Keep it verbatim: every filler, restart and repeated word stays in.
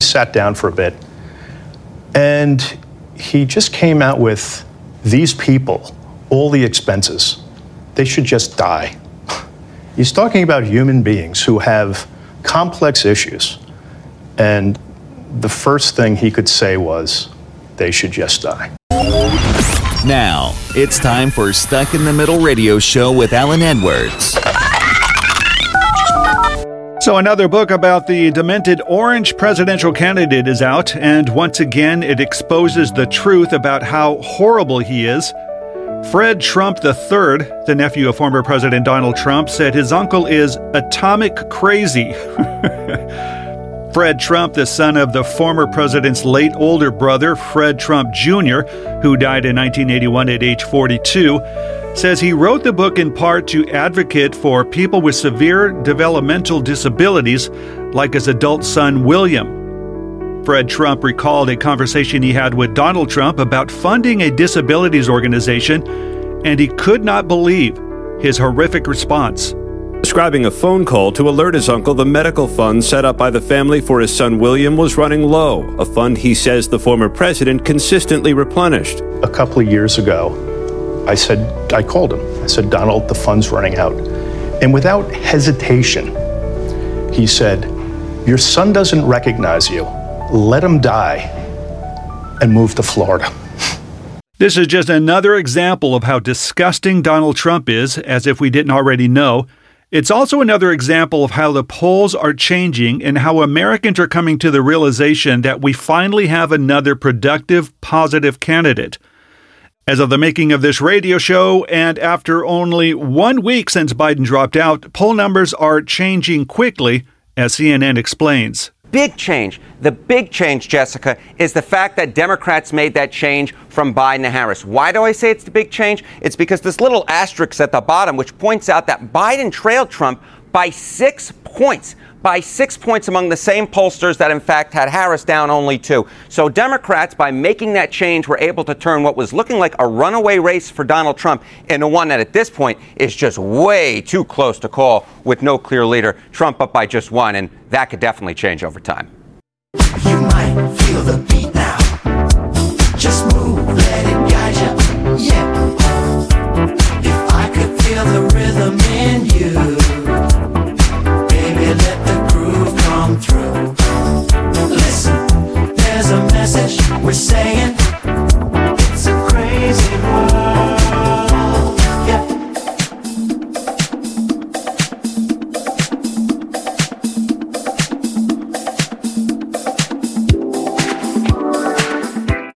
sat down for a bit, and he just came out with these people, all the expenses, they should just die. He's talking about human beings who have complex issues, and the first thing he could say was, they should just die. Now, it's time for Stuck in the Middle Radio Show with Alan Edwards. So another book about the demented orange presidential candidate is out, and once again it exposes the truth about how horrible he is. Fred Trump the third, the nephew of former President Donald Trump, said his uncle is atomic crazy. Fred Trump, the son of the former president's late older brother, Fred Trump Junior, who died in nineteen eighty-one at age forty-two, says he wrote the book in part to advocate for people with severe developmental disabilities, like his adult son, William. Fred Trump recalled a conversation he had with Donald Trump about funding a disabilities organization, and he could not believe his horrific response. Describing a phone call to alert his uncle the medical fund set up by the family for his son William was running low, a fund he says the former president consistently replenished. A couple of years ago, I said, I called him. I said, Donald, the fund's running out. And without hesitation, he said, your son doesn't recognize you. Let him die and move to Florida. This is just another example of how disgusting Donald Trump is, as if we didn't already know. It's also another example of how the polls are changing and how Americans are coming to the realization that we finally have another productive, positive candidate. As of the making of this radio show, and after only one week since Biden dropped out, poll numbers are changing quickly, as C N N explains. Big change. The big change, Jessica, is the fact that Democrats made that change from Biden to Harris. Why do I say it's the big change? It's because this little asterisk at the bottom, which points out that Biden trailed Trump by six points. By six points among the same pollsters that, in fact, had Harris down only two. So Democrats, by making that change, were able to turn what was looking like a runaway race for Donald Trump into one that, at this point, is just way too close to call with no clear leader. Trump up by just one, and that could definitely change over time. You might feel the beat now. Just move, let it guide you. Yeah. If I could feel the rhythm in you.